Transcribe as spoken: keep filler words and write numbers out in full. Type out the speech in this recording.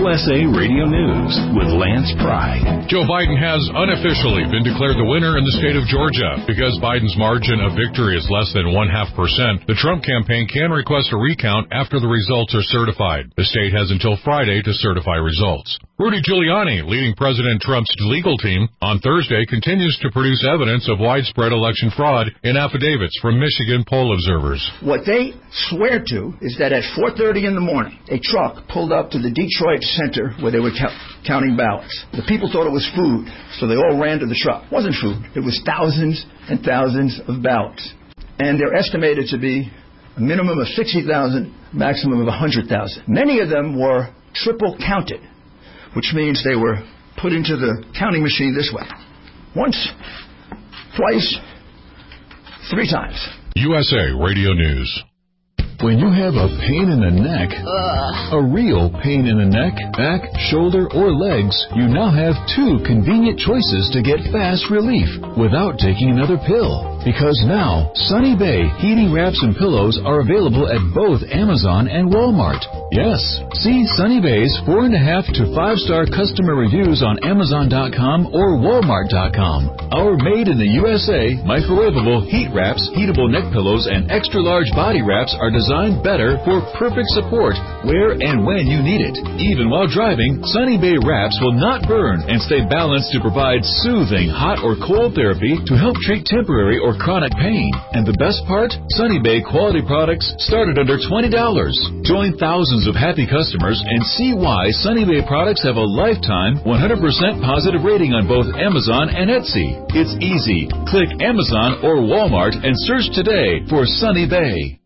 S A Radio News with Lance Pry. Joe Biden has unofficially been declared the winner in the state of Georgia. Because Biden's margin of victory is less than one half percent, the Trump campaign can request a recount after the results are certified. The state has until Friday to certify results. Rudy Giuliani, leading President Trump's legal team, on Thursday continues to produce evidence of widespread election fraud in affidavits from Michigan poll observers. What they swear to is that at four thirty in the morning, a truck pulled up to the Detroit Center where they were count- counting ballots. The people thought it was food, so they all ran to the truck. It wasn't food. It was thousands and thousands of ballots. And they're estimated to be a minimum of sixty thousand, maximum of one hundred thousand. Many of them were triple counted, which means they were put into the counting machine this way. Once, twice, three times. U S A Radio News. When you have a pain in the neck, Ugh. a real pain in the neck, back, shoulder, or legs, you now have two convenient choices to get fast relief without taking another pill. Because now, Sunny Bay heating wraps and pillows are available at both Amazon and Walmart. Yes, see Sunny Bay's four and a half to five star customer reviews on Amazon dot com or Walmart dot com. Our made in the U S A microwavable heat wraps, heatable neck pillows, and extra large body wraps are designed better for perfect support where and when you need it. Even while driving, Sunny Bay wraps will not burn and stay balanced to provide soothing hot or cold therapy to help treat temporary or chronic pain. And the best part? Sunny Bay quality products start at under twenty dollars. Join thousands of happy customers and see why Sunny Bay products have a lifetime one hundred percent positive rating on both Amazon and Etsy. It's easy. Click Amazon or Walmart and search today for Sunny Bay.